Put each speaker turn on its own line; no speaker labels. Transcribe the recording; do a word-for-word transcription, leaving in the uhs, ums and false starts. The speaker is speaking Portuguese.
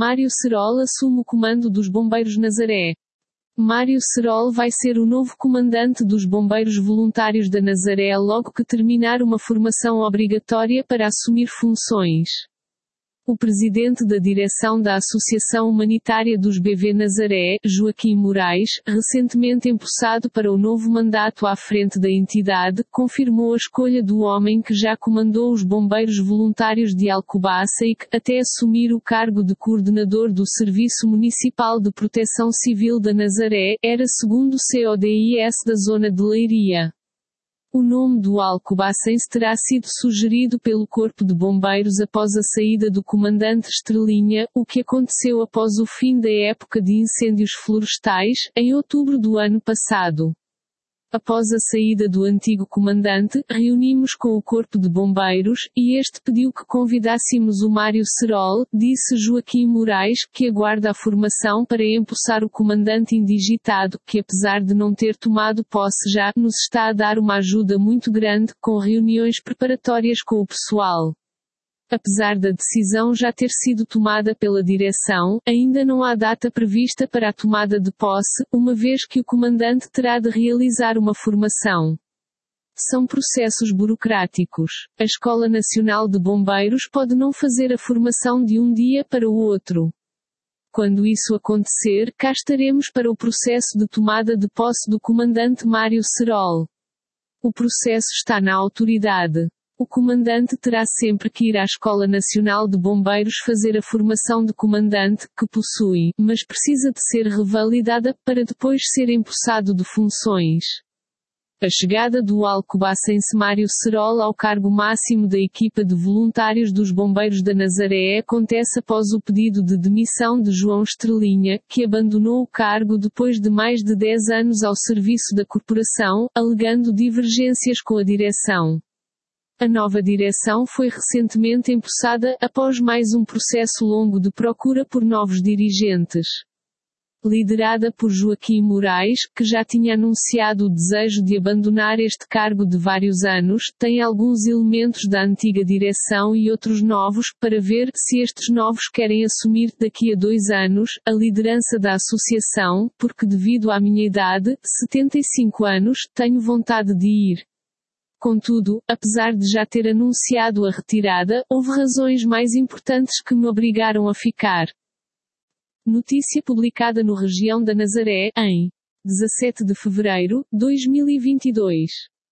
Mário Serol assume o comando dos Bombeiros Nazaré. Mário Serol vai ser o novo comandante dos Bombeiros Voluntários da Nazaré logo que terminar uma formação obrigatória para assumir funções. O presidente da direção da Associação Humanitária dos B V Nazaré, Joaquim Moraes, recentemente empossado para o novo mandato à frente da entidade, confirmou a escolha do homem que já comandou os Bombeiros Voluntários de Alcobaça e que, até assumir o cargo de coordenador do Serviço Municipal de Proteção Civil da Nazaré, era segundo C O D I S da zona de Leiria. O nome do alcobacense terá sido sugerido pelo Corpo de Bombeiros após a saída do comandante Estrelinha, o que aconteceu após o fim da época de incêndios florestais, em outubro do ano passado. Após a saída do antigo comandante, reunimos com o Corpo de Bombeiros, e este pediu que convidássemos o Mário Serol, disse Joaquim Moraes, que aguarda a formação para empossar o comandante indigitado, que apesar de não ter tomado posse já, nos está a dar uma ajuda muito grande, com reuniões preparatórias com o pessoal. Apesar da decisão já ter sido tomada pela direção, ainda não há data prevista para a tomada de posse, uma vez que o comandante terá de realizar uma formação. São processos burocráticos. A Escola Nacional de Bombeiros pode não fazer a formação de um dia para o outro. Quando isso acontecer, cá estaremos para o processo de tomada de posse do comandante Mário Serol. O processo está na autoridade. O comandante terá sempre que ir à Escola Nacional de Bombeiros fazer a formação de comandante, que possui, mas precisa de ser revalidada, para depois ser empossado de funções. A chegada do alcobacense Mário Serol ao cargo máximo da equipa de voluntários dos Bombeiros da Nazaré acontece após o pedido de demissão de João Estrelinha, que abandonou o cargo depois de mais de dez anos ao serviço da corporação, alegando divergências com a direção. A nova direção foi recentemente empossada, após mais um processo longo de procura por novos dirigentes. Liderada por Joaquim Moraes, que já tinha anunciado o desejo de abandonar este cargo de vários anos, tem alguns elementos da antiga direção e outros novos, para ver se estes novos querem assumir, daqui a dois anos, a liderança da associação, porque devido à minha idade, setenta e cinco anos, tenho vontade de ir. Contudo, apesar de já ter anunciado a retirada, houve razões mais importantes que me obrigaram a ficar. Notícia publicada no Região da Nazaré, em dezassete de fevereiro de dois mil e vinte e dois.